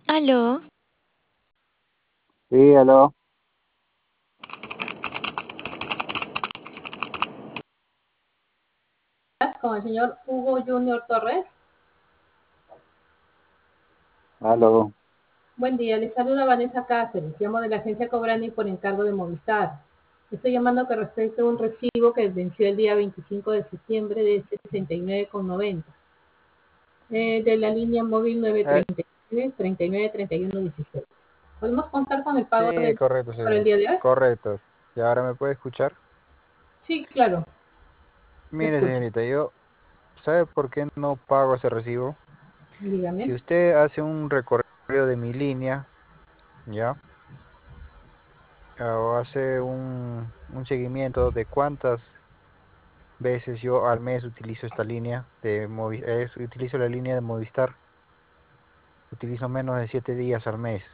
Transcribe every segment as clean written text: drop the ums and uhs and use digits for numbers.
Aló, Sí, aló. Con el señor Hugo Junior Torres. Aló. Buen día, le saluda Vanessa Cáceres, llamo de la agencia Cobrani por encargo de Movistar. Estoy llamando que respecto a un recibo que venció el día 25 de septiembre de 69,90 de la línea móvil Eh, 939 39 31 16. ¿Podemos contar con el pago sí, correcto, para el señorita. día de hoy? Correcto. ¿Y ahora me puede escuchar? Sí, claro, te Mire, escucho. señorita, ¿sabe por qué no pago ese recibo? Dígame. Si usted hace un recorrido de mi línea, ¿ya? O hace un seguimiento de cuántas veces yo al mes utilizo esta línea utilizo la línea de Movistar, utilizo menos de 7 días al mes.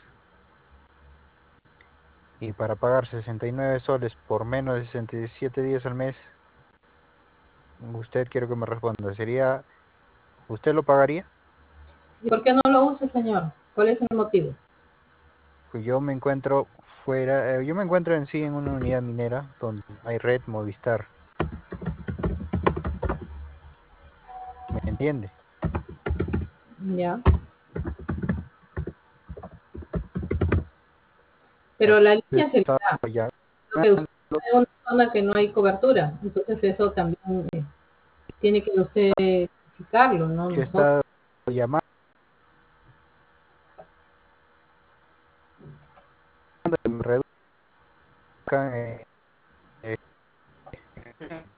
Y para pagar 69 soles por menos de 67 días al mes, usted quiero que me responda, ¿usted lo pagaría? ¿Y por qué no lo usa, señor? ¿Cuál es el motivo? Pues yo me encuentro fuera, yo me encuentro en sí en una unidad minera donde hay red Movistar, ¿me entiende? Ya. Pero la Entonces línea se le estaba da. llamando, Lo que usted está en una zona que no hay cobertura. Entonces eso también tiene que usted verificarlo, ¿no? yo he Nosotros. estado llamando que me reduzcan,